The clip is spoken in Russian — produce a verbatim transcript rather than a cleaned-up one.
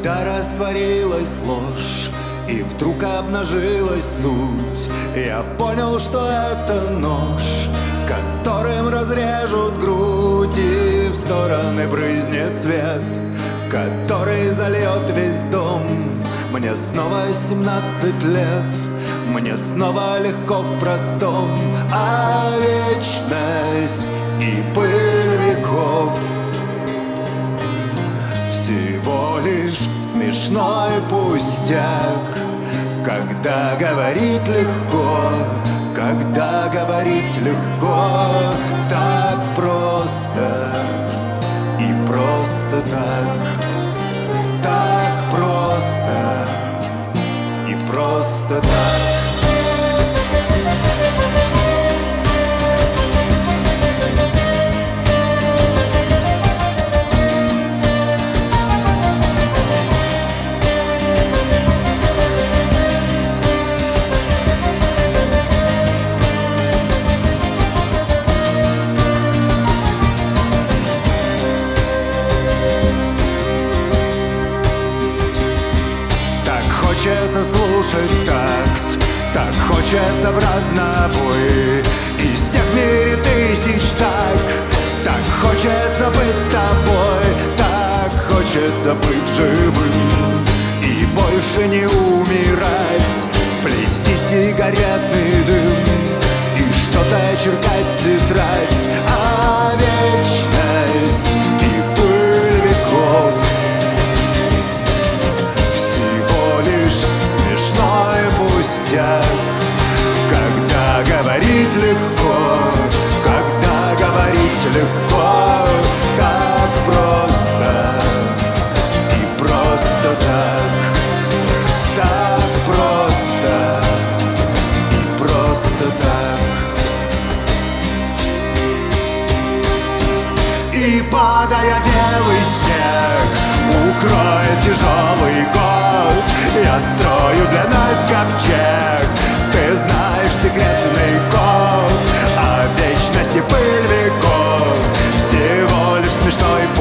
Когда растворилась ложь и вдруг обнажилась суть, я понял, что это нож, которым разрежут грудь, и в стороны брызнет свет, который зальет весь дом. Мне снова семнадцать лет, мне снова легко в простом, а вечность и пыль веков всего лишь смешной пустяк. Когда говорить легко, когда говорить легко, так просто и просто так, так просто и просто так. Хочется слушать такт, так хочется в разнобой, и всех в мире тысяч так, так хочется быть с тобой, так хочется быть живым и больше не умирать, плести сигаретный дым и что-то черкать тетрадь, а вечность и пыль веков пустяк. Когда говорить легко, когда говорить легко, так просто и просто так, так просто и просто так. И падая белый снег укроет тяжелый год, я строю для нас ковчег, ты знаешь секретный код, а вечность и пыль веков всего лишь смешной путь.